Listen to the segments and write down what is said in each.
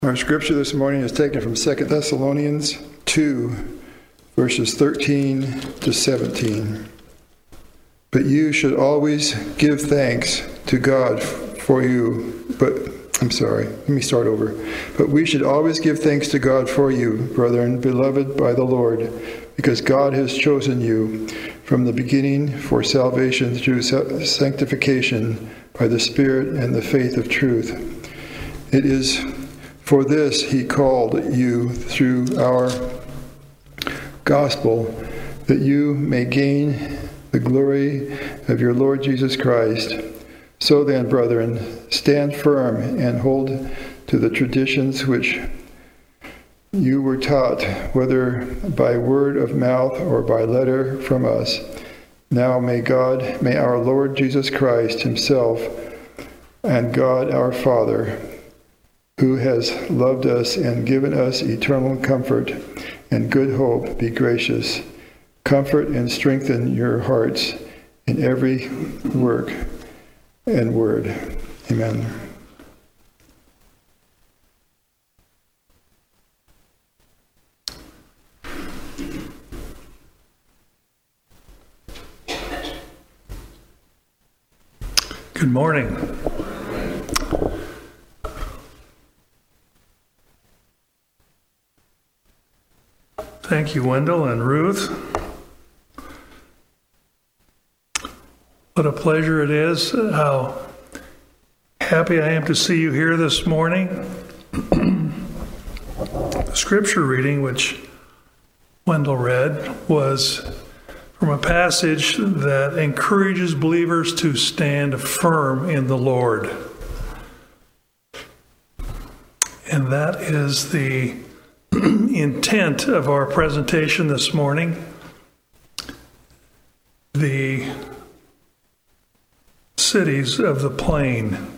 Our scripture this morning is taken from 2 Thessalonians 2, verses 13 to 17. But you should always give thanks to God for you. But we should always give thanks to God for you, brethren, beloved by the Lord, because God has chosen you from the beginning for salvation through sanctification by the Spirit and the faith of truth. It is for this he called you through our gospel, that you may gain the glory of your Lord Jesus Christ. So then, brethren, stand firm and hold to the traditions which you were taught, whether by word of mouth or by letter from us. Now may our Lord Jesus Christ himself and God our Father, who has loved us and given us eternal comfort and good hope, be gracious, comfort and strengthen your hearts in every work and word. Amen. Good morning. Thank you, Wendell and Ruth. What a pleasure it is. How happy I am to see you here this morning. The scripture reading, which Wendell read, was from a passage that encourages believers to stand firm in the Lord. And that is the intent of our presentation this morning. The cities of the plain.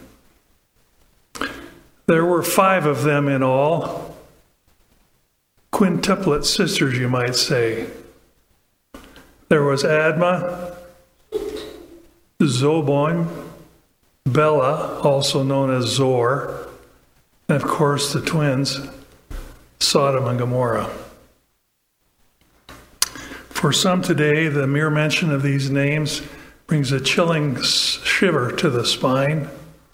There were 5 of them in all. Quintuplet sisters, you might say. There was Admah, Zeboim, Bela, also known as Zor, and of course the twins, Sodom and Gomorrah. For some today, the mere mention of these names brings a chilling shiver to the spine.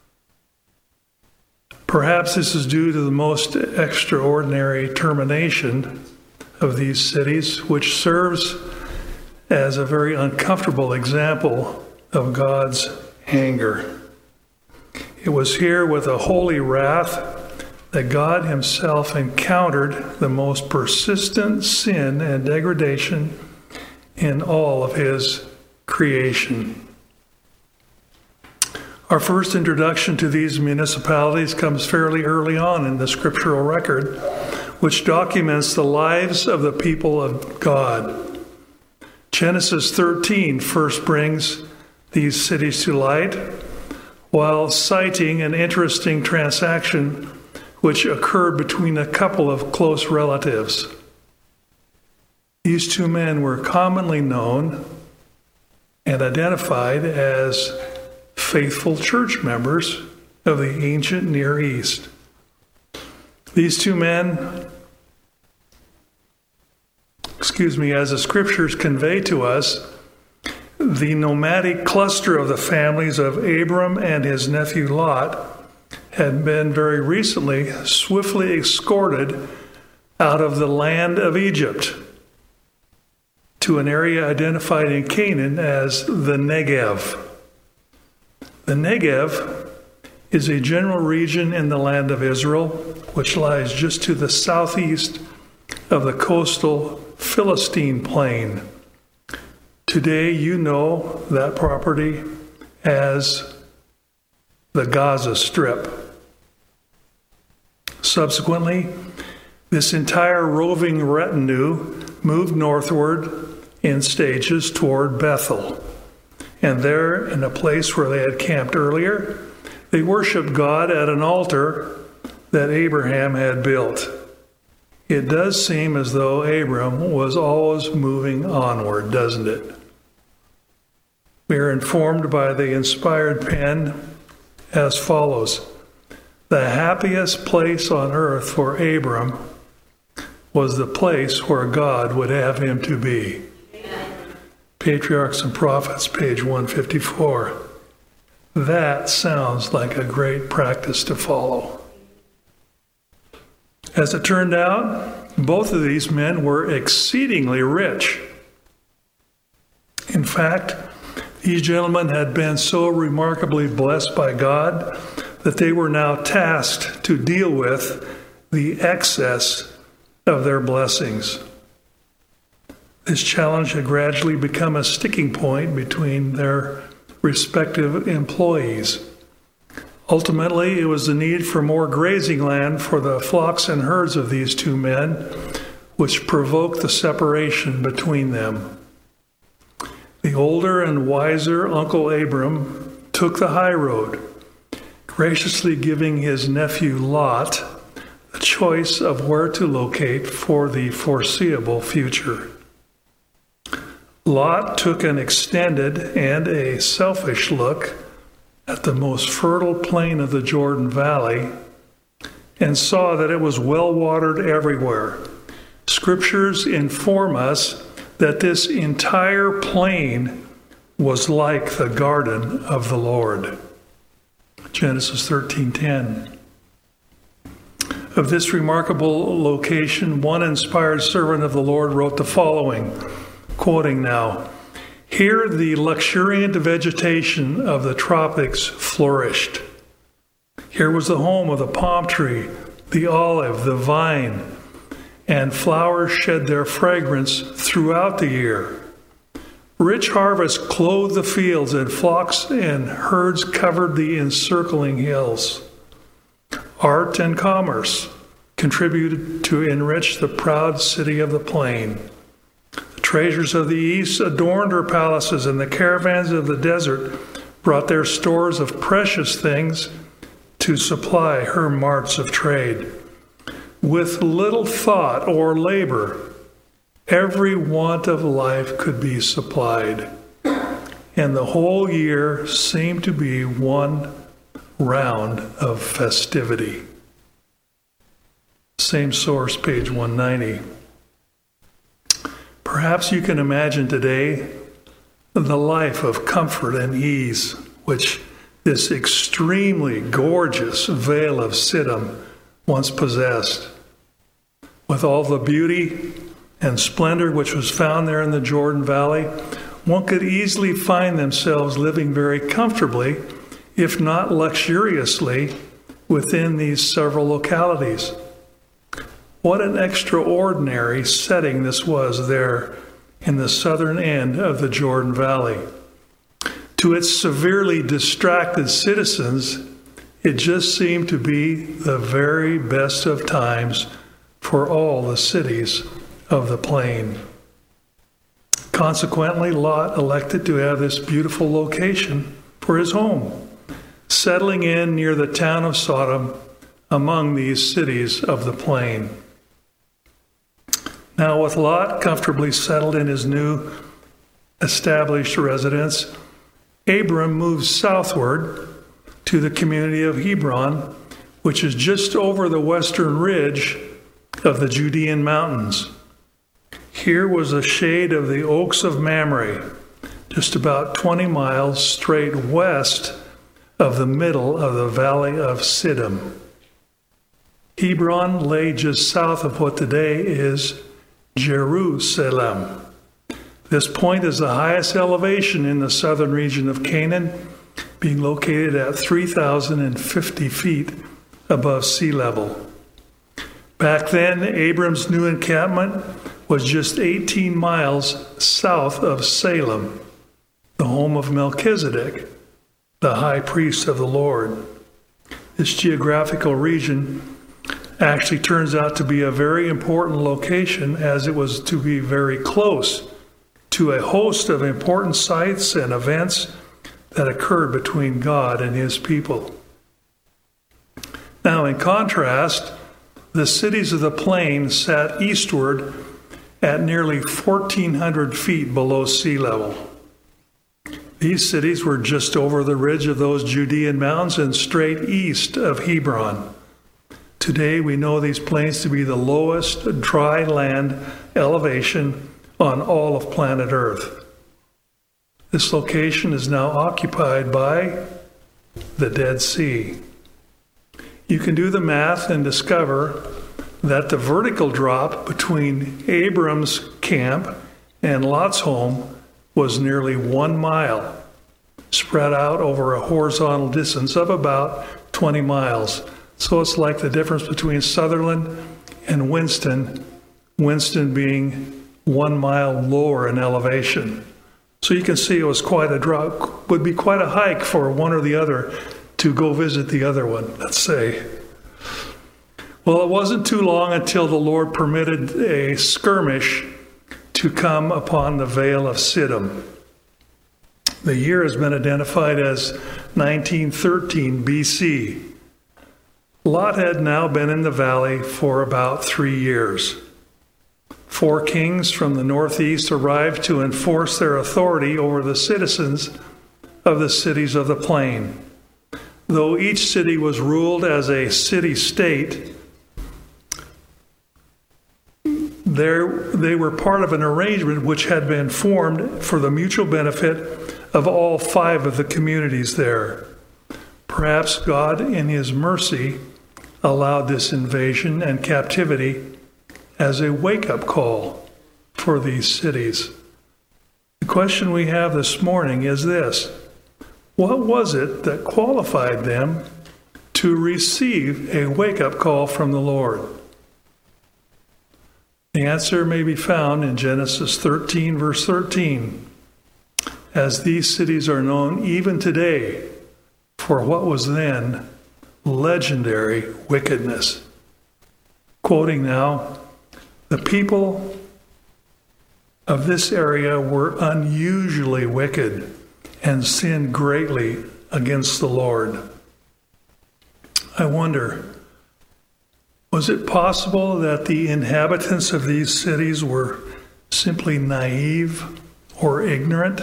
Perhaps this is due to the most extraordinary termination of these cities, which serves as a very uncomfortable example of God's anger. It was here with a holy wrath that God himself encountered the most persistent sin and degradation in all of his creation. Our first introduction to these municipalities comes fairly early on in the scriptural record, which documents the lives of the people of God. Genesis 13 first brings these cities to light, while citing an interesting transaction which occurred between a couple of close relatives. These 2 men were commonly known and identified as faithful church members of the ancient Near East. These 2 men, as the scriptures convey to us, the nomadic cluster of the families of Abram and his nephew Lot had been very recently swiftly escorted out of the land of Egypt to an area identified in Canaan as the Negev. The Negev is a general region in the land of Israel, which lies just to the southeast of the coastal Philistine plain. Today, you know that property as the Gaza Strip. Subsequently, this entire roving retinue moved northward in stages toward Bethel. And there, in a place where they had camped earlier, they worshiped God at an altar that Abraham had built. It does seem as though Abram was always moving onward, doesn't it? We are informed by the inspired pen as follows. the happiest place on earth for Abram was the place where God would have him to be. Patriarchs and Prophets, page 154. That sounds like a great practice to follow. As it turned out, both of these men were exceedingly rich. In fact, these gentlemen had been so remarkably blessed by God that they were now tasked to deal with the excess of their blessings. This challenge had gradually become a sticking point between their respective employees. Ultimately, it was the need for more grazing land for the flocks and herds of these two men which provoked the separation between them. The older and wiser Uncle Abram took the high road, graciously giving his nephew Lot the choice of where to locate for the foreseeable future. Lot took an extended and a selfish look at the most fertile plain of the Jordan Valley and saw that it was well watered everywhere. Scriptures inform us that this entire plain was like the garden of the Lord. Genesis 13:10. Of this remarkable location, one inspired servant of the Lord wrote the following, quoting now, "Here the luxuriant vegetation of the tropics flourished. Here was the home of the palm tree, the olive, the vine, and flowers shed their fragrance throughout the year. Rich harvests clothed the fields, and flocks and herds covered the encircling hills. Art and commerce contributed to enrich the proud city of the plain. The treasures of the east adorned her palaces, and the caravans of the desert brought their stores of precious things to supply her marts of trade. With little thought or labor, every want of life could be supplied, and the whole year seemed to be one round of festivity." Same source, page 190. Perhaps you can imagine today the life of comfort and ease which this extremely gorgeous Vale of Siddim once possessed. With all the beauty and splendor which was found there in the Jordan Valley, one could easily find themselves living very comfortably, if not luxuriously, within these several localities. What an extraordinary setting this was there in the southern end of the Jordan Valley. To its severely distracted citizens, it just seemed to be the very best of times for all the cities of the plain. Consequently, Lot elected to have this beautiful location for his home, settling in near the town of Sodom among these cities of the plain. Now, with Lot comfortably settled in his new established residence, Abram moved southward to the community of Hebron, which is just over the western ridge of the Judean mountains. Here was a shade of the Oaks of Mamre, just about 20 miles straight west of the middle of the Valley of Siddim. Hebron lay just south of what today is Jerusalem. This point is the highest elevation in the southern region of Canaan, being located at 3,050 feet above sea level. Back then, Abram's new encampment was just 18 miles south of Salem, the home of Melchizedek, the high priest of the Lord. This geographical region actually turns out to be a very important location, as it was to be very close to a host of important sites and events that occurred between God and his people. Now, in contrast, the cities of the plain sat eastward at nearly 1,400 feet below sea level. These cities were just over the ridge of those Judean mountains and straight east of Hebron. Today we know these plains to be the lowest dry land elevation on all of planet Earth. This location is now occupied by the Dead Sea. You can do the math and discover that the vertical drop between Abram's camp and Lot's home was nearly 1 mile, spread out over a horizontal distance of about 20 miles. So it's like the difference between Sutherland and Winston, Winston being 1 mile lower in elevation. So you can see it was quite a drop, would be quite a hike for one or the other to go visit the other one, let's say. Well, it wasn't too long until the Lord permitted a skirmish to come upon the Vale of Siddim. The year has been identified as 1913 BC. Lot had now been in the valley for about 3 years. 4 kings from the northeast arrived to enforce their authority over the citizens of the cities of the plain. Though each city was ruled as a city-state, they were part of an arrangement which had been formed for the mutual benefit of all 5 of the communities there. Perhaps God, in His mercy, allowed this invasion and captivity as a wake-up call for these cities. The question we have this morning is this: what was it that qualified them to receive a wake-up call from the Lord? The answer may be found in Genesis 13, verse 13, as these cities are known even today for what was then legendary wickedness. Quoting now, "The people of this area were unusually wicked and sinned greatly against the Lord." I wonder, was it possible that the inhabitants of these cities were simply naive or ignorant?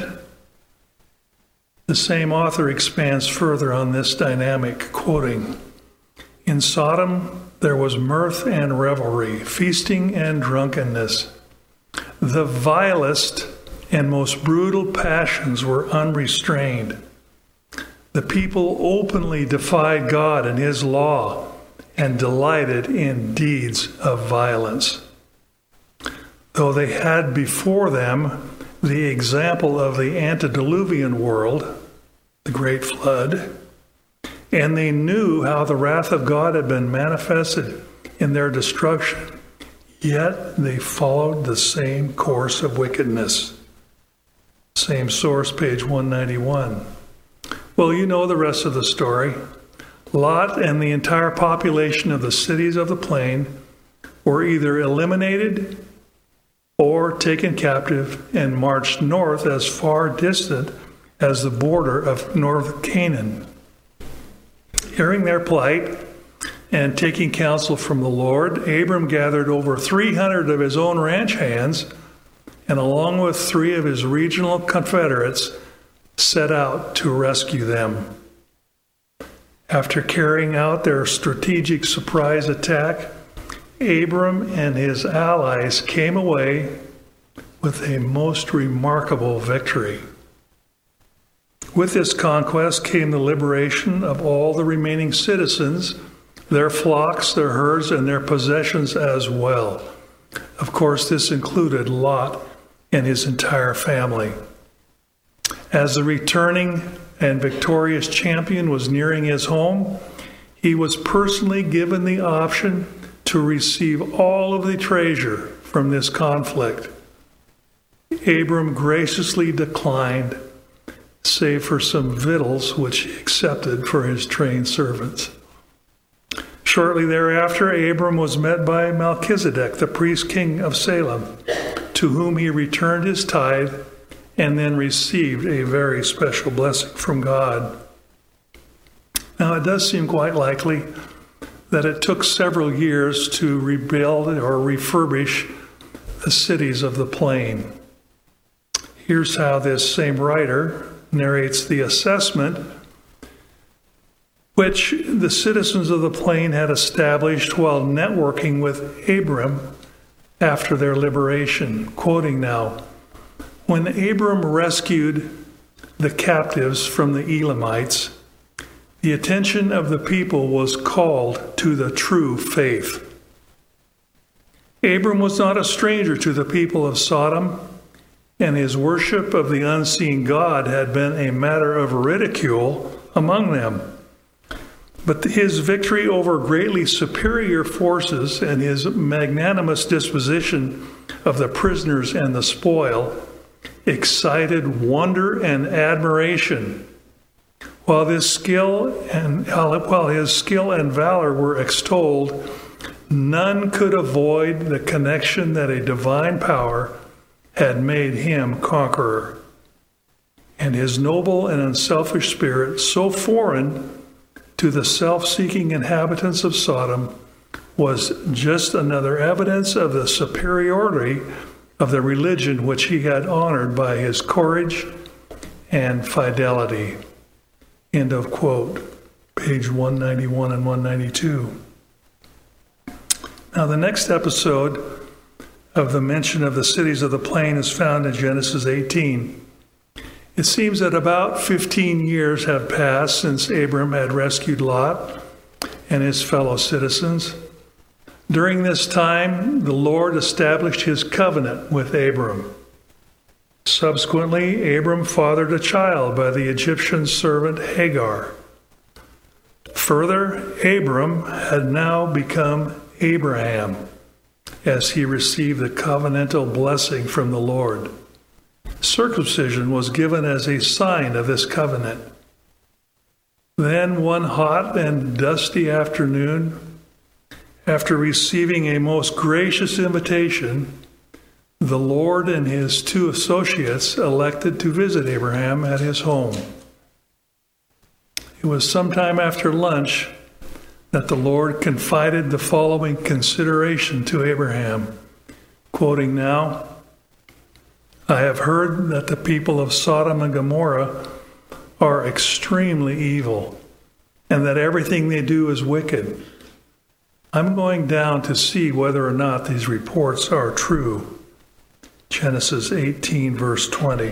The same author expands further on this dynamic, quoting, "In Sodom there was mirth and revelry, feasting and drunkenness. The vilest and most brutal passions were unrestrained. The people openly defied God and His law and delighted in deeds of violence. Though they had before them the example of the antediluvian world, the great flood, and they knew how the wrath of God had been manifested in their destruction, yet they followed the same course of wickedness." Same source, page 191. Well, you know the rest of the story. Lot and the entire population of the cities of the plain were either eliminated or taken captive and marched north as far distant as the border of North Canaan. Hearing their plight and taking counsel from the Lord, Abram gathered over 300 of his own ranch hands and, along with 3 of his regional confederates, set out to rescue them. After carrying out their strategic surprise attack, Abram and his allies came away with a most remarkable victory. With this conquest came the liberation of all the remaining citizens, their flocks, their herds, and their possessions as well. Of course, this included Lot and his entire family. As the returning and victorious champion was nearing his home, he was personally given the option to receive all of the treasure from this conflict. Abram graciously declined, save for some victuals which he accepted for his trained servants. Shortly thereafter, Abram was met by Melchizedek, the priest king of Salem, to whom he returned his tithe and then received a very special blessing from God. Now, it does seem quite likely that it took several years to rebuild or refurbish the cities of the plain. Here's how this same writer, narrates the assessment which the citizens of the plain had established while networking with Abram after their liberation. Quoting now, "When Abram rescued the captives from the Elamites, the attention of the people was called to the true faith. Abram was not a stranger to the people of Sodom, and his worship of the unseen God had been a matter of ridicule among them. But his victory over greatly superior forces and his magnanimous disposition of the prisoners and the spoil excited wonder and admiration. While his skill and valor were extolled, none could avoid the connection that a divine power had made him conqueror. And his noble and unselfish spirit, so foreign to the self-seeking inhabitants of Sodom, was just another evidence of the superiority of the religion which he had honored by his courage and fidelity." End of quote. Page 191 and 192. Now, the next episode of the mention of the cities of the plain is found in Genesis 18. It seems that about 15 years have passed since Abram had rescued Lot and his fellow citizens. During this time, the Lord established his covenant with Abram. Subsequently, Abram fathered a child by the Egyptian servant Hagar. Further, Abram had now become Abraham as he received the covenantal blessing from the Lord. Circumcision was given as a sign of this covenant. Then one hot and dusty afternoon, after receiving a most gracious invitation, the Lord and his two associates elected to visit Abraham at his home. It was sometime after lunch that the Lord confided the following consideration to Abraham, quoting now, "I have heard that the people of Sodom and Gomorrah are extremely evil, and that everything they do is wicked. I'm going down to see whether or not these reports are true." Genesis 18, verse 20.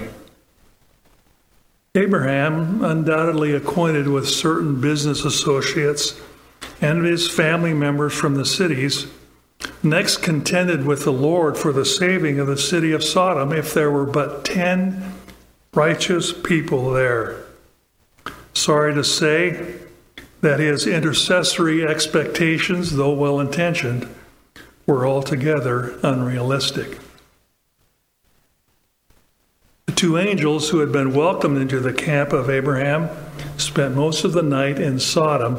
Abraham, undoubtedly acquainted with certain business associates and his family members from the cities, next contended with the Lord for the saving of the city of Sodom if there were but 10 righteous people there. Sorry to say that his intercessory expectations, though well-intentioned, were altogether unrealistic. The two angels who had been welcomed into the camp of Abraham spent most of the night in Sodom,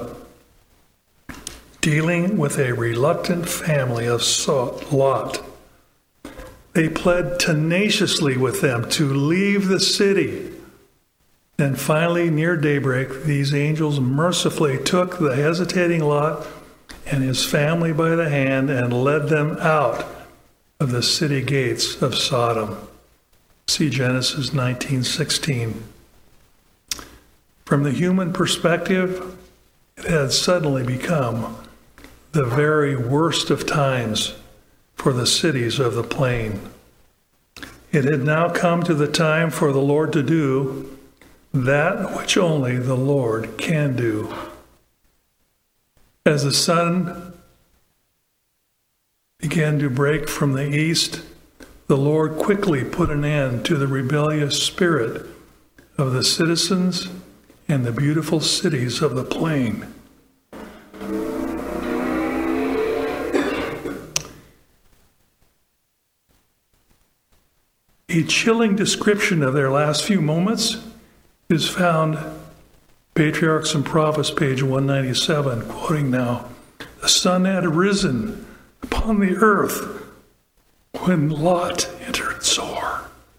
dealing with a reluctant family of Lot. They pled tenaciously with them to leave the city. And finally, near daybreak, these angels mercifully took the hesitating Lot and his family by the hand and led them out of the city gates of Sodom. See Genesis 19:16. From the human perspective, it had suddenly become the very worst of times for the cities of the plain. It had now come to the time for the Lord to do that which only the Lord can do. As the sun began to break from the east, the Lord quickly put an end to the rebellious spirit of the citizens and the beautiful cities of the plain. A chilling description of their last few moments is found Patriarchs and Prophets, page 197, quoting now, "The sun had risen upon the earth when Lot entered Zoar."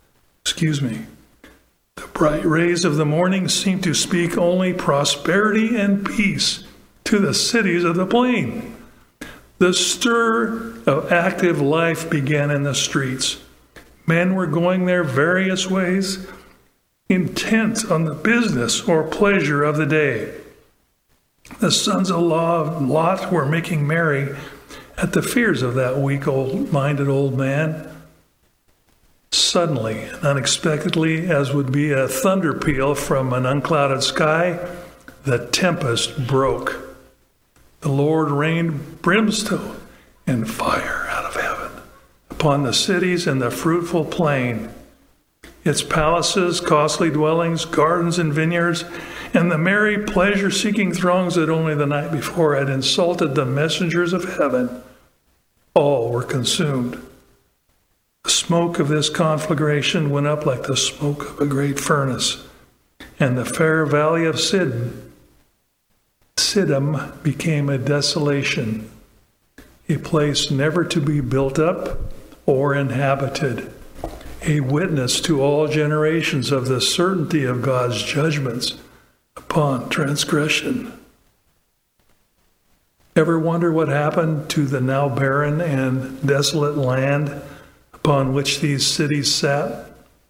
The bright rays of the morning seemed to speak only prosperity and peace to the cities of the plain. The stir of active life began in the streets. Men were going their various ways, intent on the business or pleasure of the day. The sons of Lot were making merry at the fears of that weak-minded old man. Suddenly and unexpectedly, as would be a thunder peal from an unclouded sky, the tempest broke. The Lord rained brimstone and fire out of heaven upon the cities and the fruitful plain, its palaces, costly dwellings, gardens and vineyards, and the merry pleasure-seeking throngs that only the night before had insulted the messengers of heaven. All were consumed. The smoke of this conflagration went up like the smoke of a great furnace, and the fair valley of Siddim became a desolation, a place never to be built up or inhabited, a witness to all generations of the certainty of God's judgments upon transgression. Ever wonder what happened to the now barren and desolate land upon which these cities sat?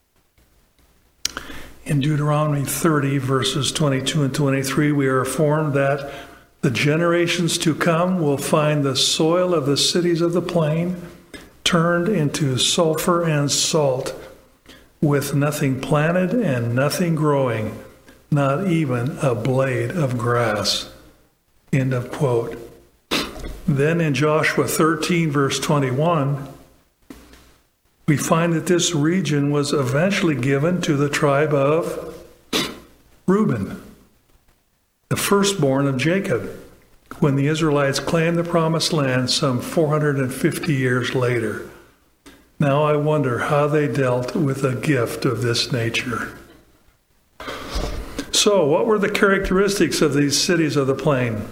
In Deuteronomy 30, verses 22 and 23, we are informed that the generations to come will find the soil of the cities of the plain turned into sulfur and salt, with nothing planted and nothing growing, not even a blade of grass. End of quote. Then in Joshua 13, verse 21, we find that this region was eventually given to the tribe of Reuben, the firstborn of Jacob, when the Israelites claimed the promised land some 450 years later. Now I wonder how they dealt with a gift of this nature. So, what were the characteristics of these cities of the plain?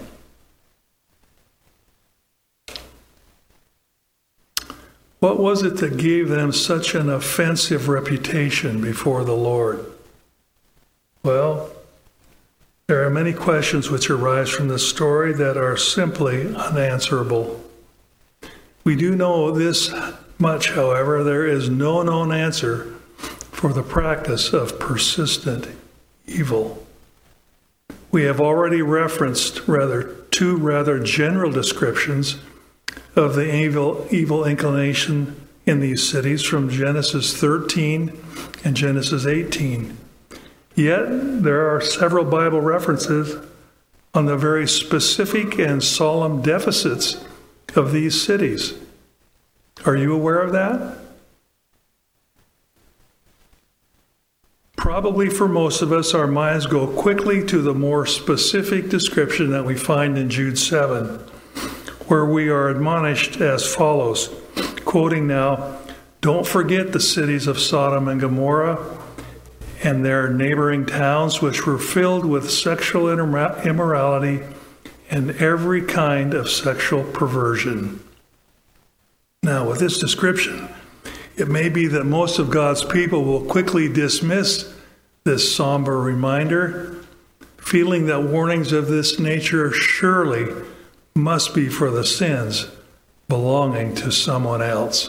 What was it that gave them such an offensive reputation before the Lord? Well, there are many questions which arise from this story that are simply unanswerable. We do know this much, however, there is no known answer for the practice of persistent evil. We have already referenced two rather general descriptions of the evil inclination in these cities from Genesis 13 and Genesis 18. Yet there are several Bible references on the very specific and solemn deficits of these cities. Are you aware of that? Probably for most of us, our minds go quickly to the more specific description that we find in Jude 7, where we are admonished as follows, quoting now, "Don't forget the cities of Sodom and Gomorrah and their neighboring towns, which were filled with sexual immorality and every kind of sexual perversion." Now, with this description, it may be that most of God's people will quickly dismiss this somber reminder, feeling that warnings of this nature surely must be for the sins belonging to someone else.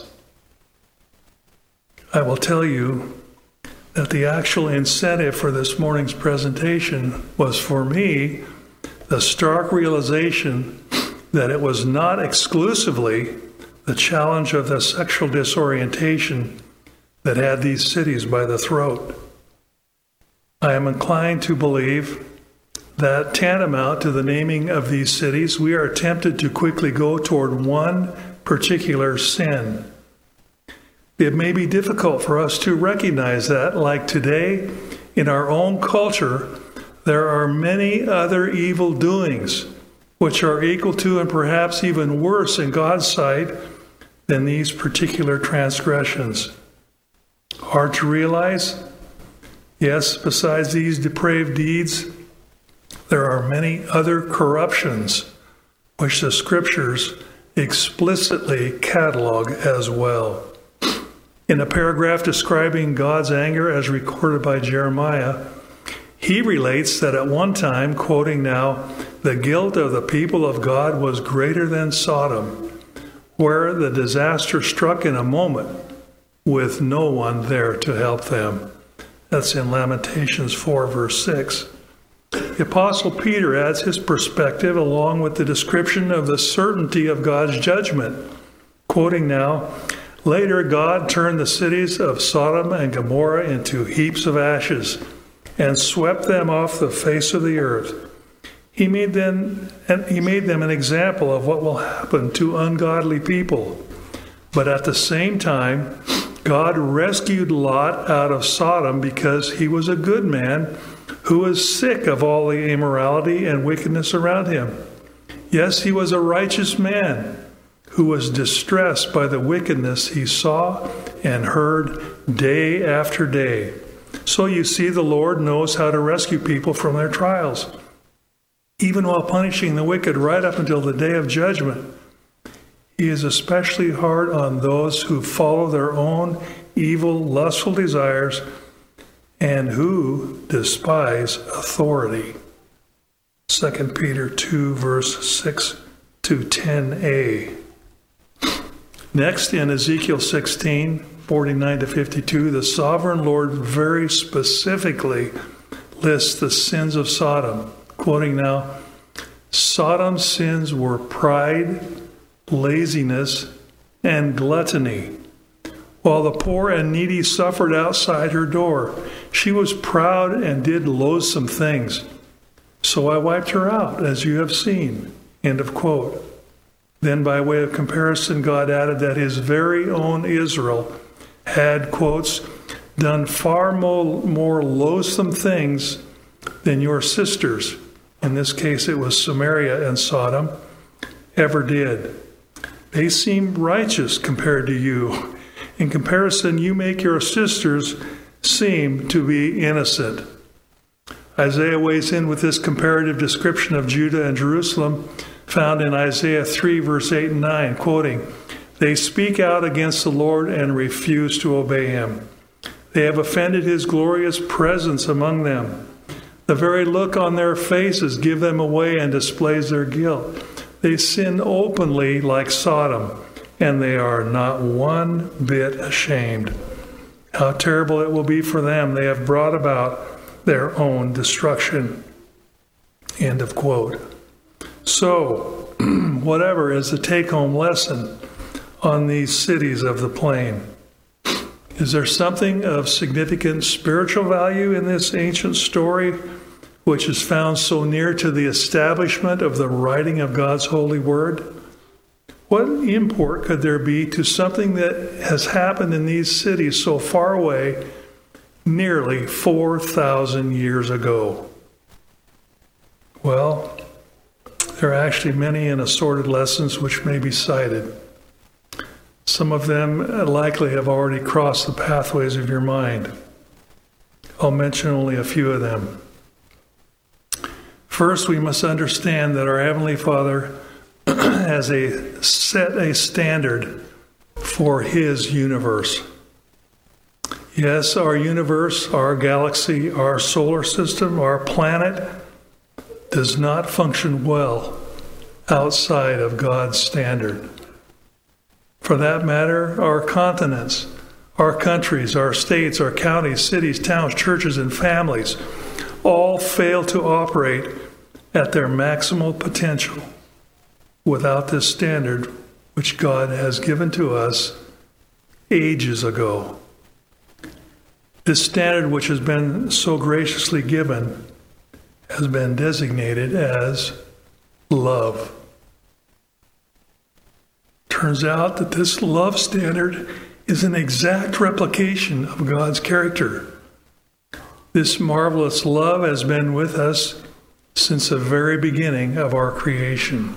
I will tell you that the actual incentive for this morning's presentation was, for me, the stark realization that it was not exclusively the challenge of the sexual disorientation that had these cities by the throat. I am inclined to believe that, tantamount to the naming of these cities, we are tempted to quickly go toward one particular sin. It may be difficult for us to recognize that, like today, in our own culture, there are many other evil doings which are equal to and perhaps even worse in God's sight than these particular transgressions. Hard to realize? Yes, besides these depraved deeds, there are many other corruptions which the Scriptures explicitly catalog as well. In a paragraph describing God's anger as recorded by Jeremiah, he relates that at one time, quoting now, "the guilt of the people of God was greater than Sodom, where the disaster struck in a moment with no one there to help them." That's in Lamentations 4, verse 6. The Apostle Peter adds his perspective along with the description of the certainty of God's judgment. Quoting now, "Later God turned the cities of Sodom and Gomorrah into heaps of ashes and swept them off the face of the earth. He made them an example of what will happen to ungodly people. But at the same time, God rescued Lot out of Sodom because he was a good man who was sick of all the immorality and wickedness around him. Yes, he was a righteous man who was distressed by the wickedness he saw and heard day after day." So you see, the Lord knows how to rescue people from their trials, even while punishing the wicked right up until the day of judgment. He is especially hard on those who follow their own evil, lustful desires and who despise authority. 2 Peter 2, verse 6 to 10a. Next, in Ezekiel 16, 49 to 52, the sovereign Lord very specifically lists the sins of Sodom. Quoting now, "Sodom's sins were pride, laziness, and gluttony. While the poor and needy suffered outside her door, she was proud and did loathsome things. So I wiped her out, as you have seen." End of quote. Then, by way of comparison, God added that his very own Israel had, quotes, "done far more loathsome things than your sisters," in this case it was Samaria and Sodom, "ever did. They seem righteous compared to you. In comparison, you make your sisters seem to be innocent." Isaiah weighs in with this comparative description of Judah and Jerusalem, found in Isaiah 3, verse 8 and 9, quoting, "They speak out against the Lord and refuse to obey him. They have offended his glorious presence among them. The very look on their faces gives them away and displays their guilt. They sin openly like Sodom, and they are not one bit ashamed. How terrible it will be for them. They have brought about their own destruction." End of quote. So, whatever is the take-home lesson on these cities of the plain? Is there something of significant spiritual value in this ancient story, which is found so near to the establishment of the writing of God's holy word? What import could there be to something that has happened in these cities so far away, nearly 4,000 years ago? Well, there are actually many and assorted lessons which may be cited. Some of them likely have already crossed the pathways of your mind. I'll mention only a few of them. First, we must understand that our Heavenly Father has set a standard for his universe. Yes, our universe, our galaxy, our solar system, our planet does not function well outside of God's standard. For that matter, our continents, our countries, our states, our counties, cities, towns, churches, and families all fail to operate at their maximal potential without this standard which God has given to us ages ago. This standard, which has been so graciously given, has been designated as love. Turns out that this love standard is an exact replication of God's character. This marvelous love has been with us since the very beginning of our creation.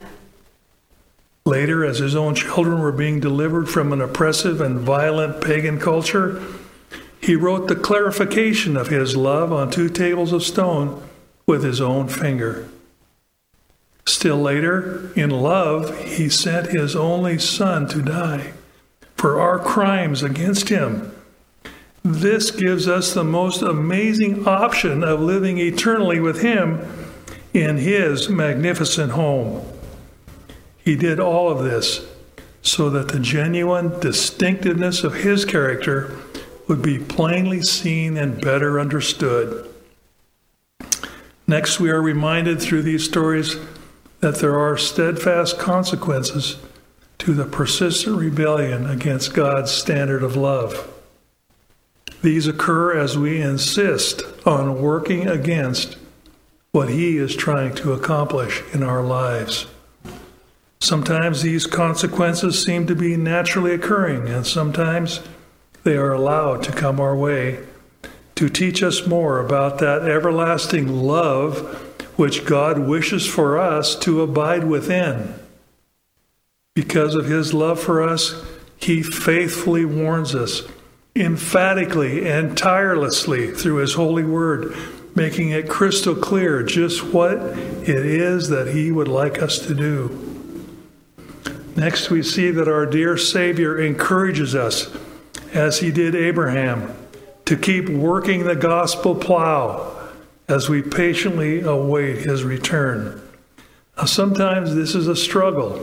Later, as his own children were being delivered from an oppressive and violent pagan culture, he wrote the clarification of his love on 2 tables of stone with his own finger. Still later, in love, he sent his only Son to die for our crimes against him. This gives us the most amazing option of living eternally with him in his magnificent home. He did all of this so that the genuine distinctiveness of his character would be plainly seen and better understood. Next, we are reminded through these stories that there are steadfast consequences to the persistent rebellion against God's standard of love. These occur as we insist on working against what He is trying to accomplish in our lives. Sometimes these consequences seem to be naturally occurring, and sometimes they are allowed to come our way to teach us more about that everlasting love which God wishes for us to abide within. Because of His love for us, He faithfully warns us, emphatically and tirelessly through His holy word, making it crystal clear just what it is that He would like us to do. Next, we see that our dear Savior encourages us, as He did Abraham, to keep working the gospel plow as we patiently await His return. Now, sometimes this is a struggle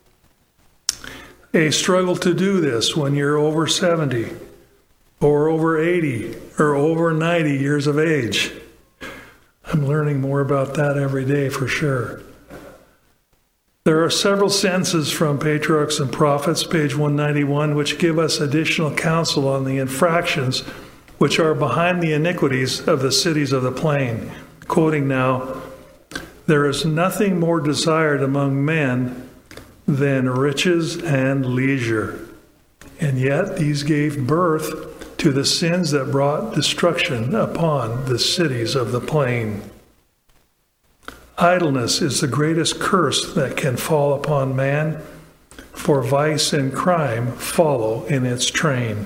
to do this when you're over 70 or over 80 or over 90 years of age. I'm learning more about that every day for sure. There are several sentences from Patriarchs and Prophets, page 191, which give us additional counsel on the infractions which are behind the iniquities of the cities of the plain. Quoting now, "There is nothing more desired among men than riches and leisure, and yet these gave birth to the sins that brought destruction upon the cities of the plain." Idleness is the greatest curse that can fall upon man, for vice and crime follow in its train.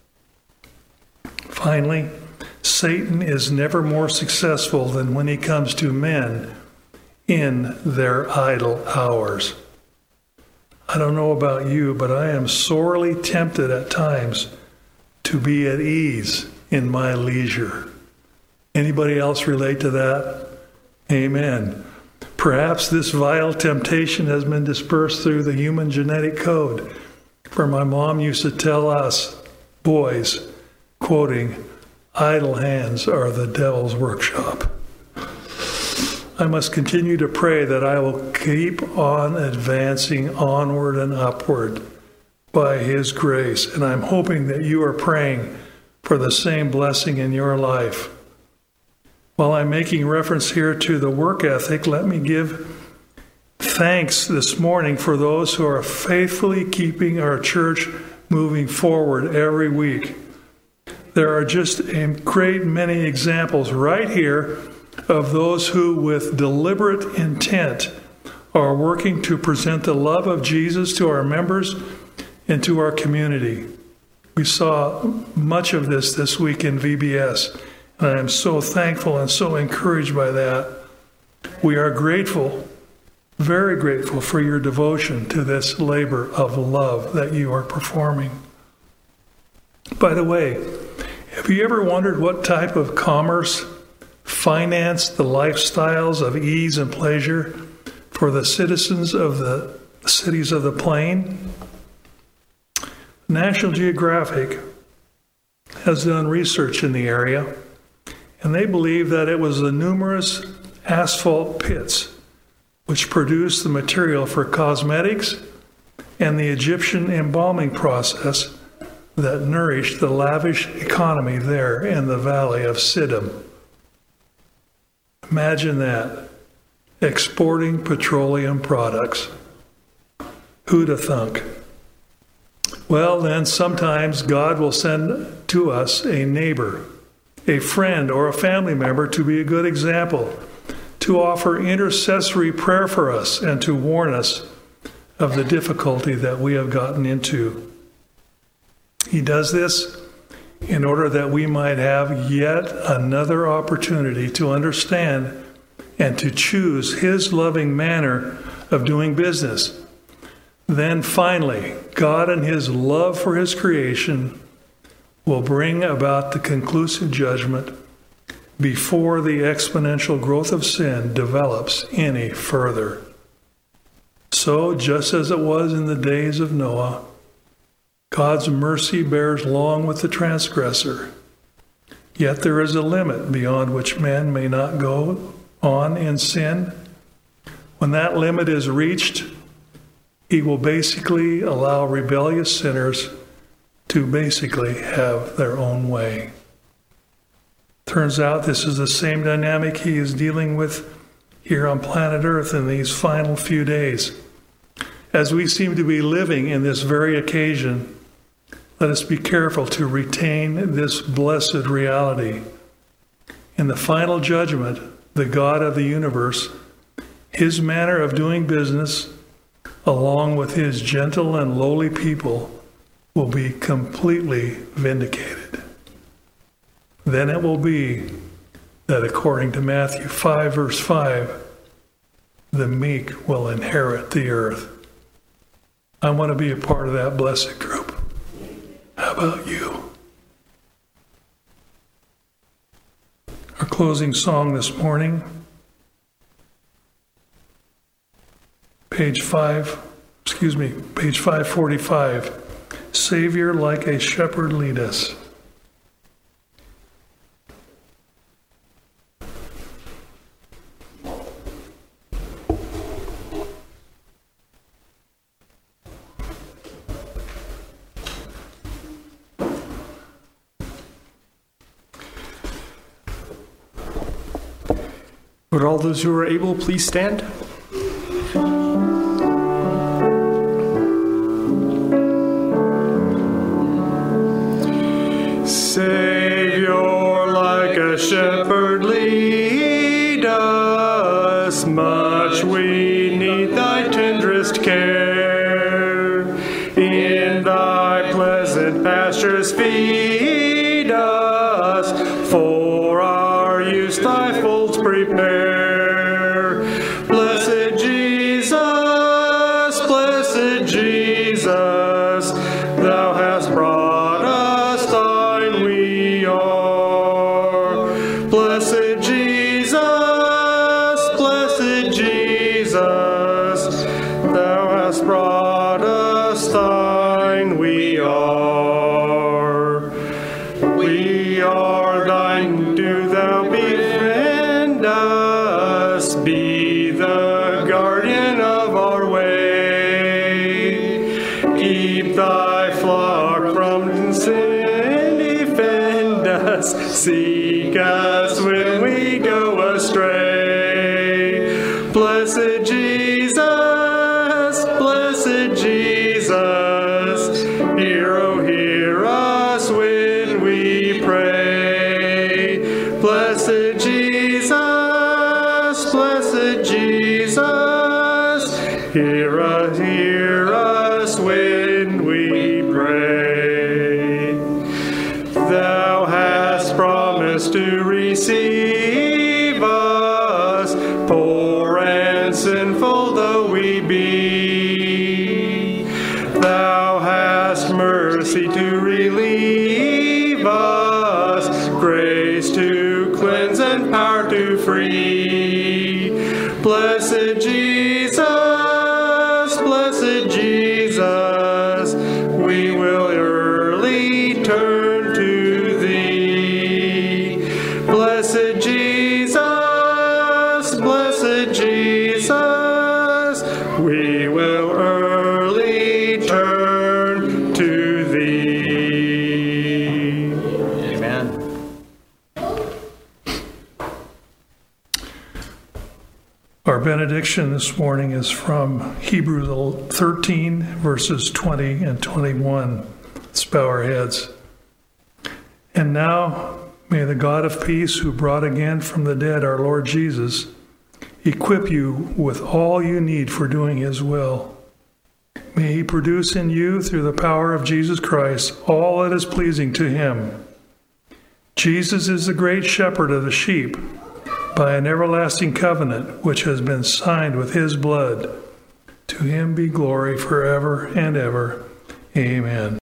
Finally, Satan is never more successful than when he comes to men in their idle hours. I don't know about you, but I am sorely tempted at times to be at ease in my leisure. Anybody else relate to that? Amen. Perhaps this vile temptation has been dispersed through the human genetic code, for my mom used to tell us, boys, quoting, "Idle hands are the devil's workshop." I must continue to pray that I will keep on advancing onward and upward by His grace, and I'm hoping that you are praying for the same blessing in your life. While I'm making reference here to the work ethic, let me give thanks this morning for those who are faithfully keeping our church moving forward every week. There are just a great many examples right here of those who, with deliberate intent, are working to present the love of Jesus to our members and to our community. We saw much of this week in VBS. And I am so thankful and so encouraged by that. We are grateful, very grateful for your devotion to this labor of love that you are performing. By the way, have you ever wondered what type of commerce financed the lifestyles of ease and pleasure for the citizens of the cities of the plain? National Geographic has done research in the area, and they believe that it was the numerous asphalt pits which produced the material for cosmetics and the Egyptian embalming process that nourished the lavish economy there in the valley of Siddim. Imagine that, exporting petroleum products. Who'd have thunk? Well, then sometimes God will send to us a neighbor, a friend, or a family member to be a good example, to offer intercessory prayer for us and to warn us of the difficulty that we have gotten into. He does this in order that we might have yet another opportunity to understand and to choose His loving manner of doing business. Then finally, God in His love for His creation will bring about the conclusive judgment before the exponential growth of sin develops any further. So, just as it was in the days of Noah, God's mercy bears long with the transgressor. Yet there is a limit beyond which man may not go on in sin. When that limit is reached, he will basically allow rebellious sinners to basically have their own way. Turns out this is the same dynamic he is dealing with here on planet Earth in these final few days. As we seem to be living in this very occasion, let us be careful to retain this blessed reality. In the final judgment, the God of the universe, his manner of doing business, along with his gentle and lowly people, will be completely vindicated. Then it will be that according to Matthew 5, verse 5, the meek will inherit the earth. I want to be a part of that blessed group. How about you? Our closing song this morning, page 545. Savior, like a shepherd, lead us. Would all those who are able please stand? Savior, like a shepherd, lead us. Much we need thy tenderest care. In thy pleasant pastures feed us. For our use thy folds prepare. Blessed Jesus, thou hast brought us thine we are. Blessed Jesus, thou hast brought us thine we are. We are thine, do thou befriend us, be the guardian of our way. Keep thy flock from sin, defend us, seek us when we go astray. Blessed Jesus, hear us when we pray. Blessed Jesus, hear us when we pray. Thou hast promised to receive us, poor and sinful though we be. Thou hast mercy to relieve us, grace to cleanse and power to free. Blessed Jesus, we will early turn to thee. Blessed Jesus, we will early turn to thee. Amen. Our benediction this morning is from Hebrews 13, verses 20 and 21. Let's bow our heads. And now, may the God of peace, who brought again from the dead our Lord Jesus, equip you with all you need for doing his will. May he produce in you, through the power of Jesus Christ, all that is pleasing to him. Jesus is the great shepherd of the sheep, by an everlasting covenant which has been signed with his blood. To him be glory forever and ever. Amen.